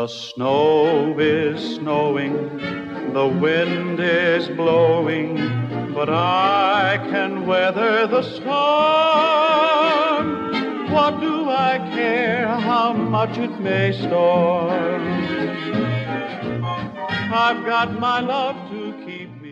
The snow is snowing, the wind is blowing, but I can weather the storm. What do I care how much it may storm? I've got my love to keep me